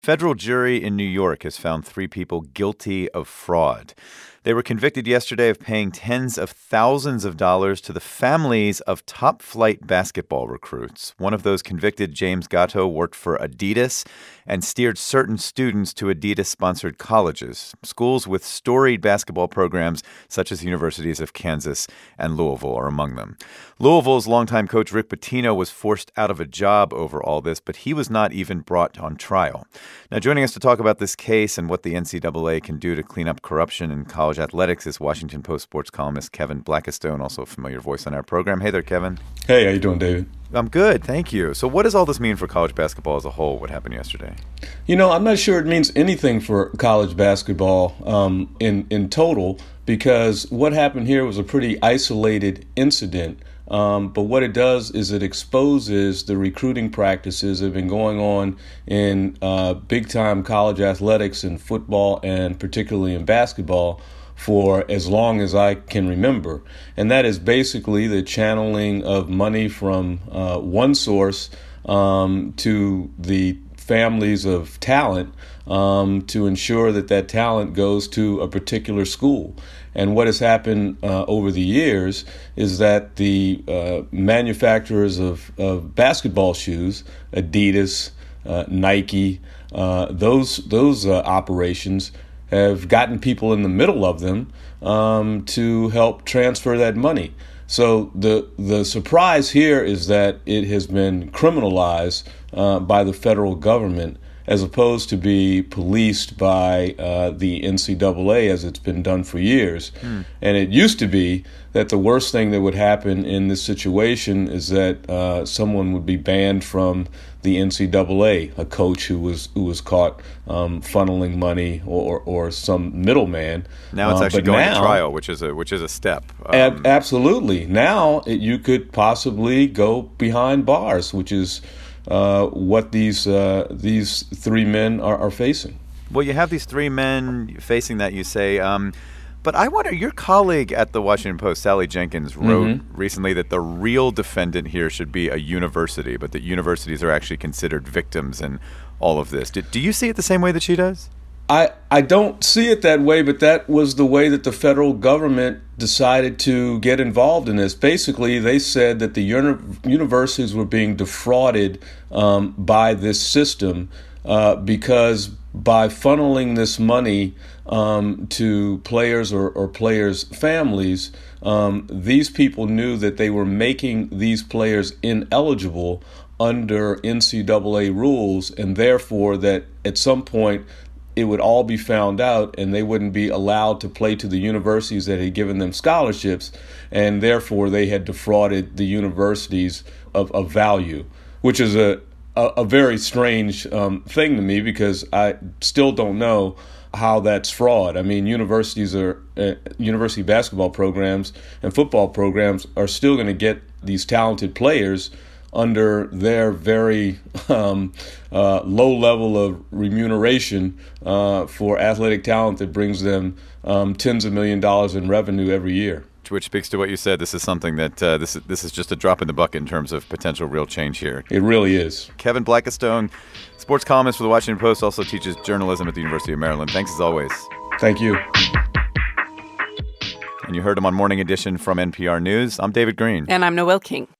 Federal jury in New York has found 3 people guilty of fraud. They were convicted yesterday of paying tens of thousands of dollars to the families of top-flight basketball recruits. One of those convicted, James Gatto, worked for Adidas and steered certain students to Adidas-sponsored colleges, schools with storied basketball programs such as the universities of Kansas and Louisville are among them. Louisville's longtime coach Rick Pitino was forced out of a job over all this, but he was not even brought on trial. Now, joining us to talk about this case and what the NCAA can do to clean up corruption in college athletics is Washington Post sports columnist Kevin Blackistone, also a familiar voice on our program. Hey there, Kevin. Hey, how you doing, David? I'm good, thank you. So what does all this mean for college basketball as a whole, what happened yesterday? You know, I'm not sure it means anything for college basketball in total, because what happened here was a pretty isolated incident. But what it does is it exposes the recruiting practices that have been going on in big-time college athletics and football, and particularly in basketball, for as long as I can remember. And that is basically the channeling of money from one source to the families of talent to ensure that that talent goes to a particular school. And what has happened over the years is that the manufacturers of basketball shoes, Adidas, Nike, those operations have gotten people in the middle of them to help transfer that money. So the surprise here is that it has been criminalized by the federal government as opposed to be policed by the NCAA as it's been done for years. And it used to be that the worst thing that would happen in this situation is that someone would be banned from the NCAA, a coach who was caught funneling money or some middleman. Now it's actually going to trial, which is a step. Absolutely. Now you could possibly go behind bars, which is what these 3 men are facing. Well, you have these 3 men facing that, you say. But I wonder, your colleague at the Washington Post, Sally Jenkins, wrote recently that the real defendant here should be a university, but that universities are actually considered victims in all of this. Do you see it the same way that she does? I don't see it that way, but that was the way that the federal government decided to get involved in this. Basically, they said that the universities were being defrauded by this system because by funneling this money to players or players' families, these people knew that they were making these players ineligible under NCAA rules, and therefore that at some point it would all be found out and they wouldn't be allowed to play to the universities that had given them scholarships, and therefore they had defrauded the universities of value, which is a very strange thing to me, because I still don't know how that's fraud. I mean, university basketball programs and football programs are still going to get these talented players under their very low level of remuneration for athletic talent that brings them tens of millions of dollars in revenue every year. Which speaks to what you said. This is something that this is just a drop in the bucket in terms of potential real change here. It really is. Kevin Blackistone, sports columnist for the Washington Post, also teaches journalism at the University of Maryland. Thanks as always. Thank you. And you heard him on Morning Edition from NPR News. I'm David Green. And I'm Noel King.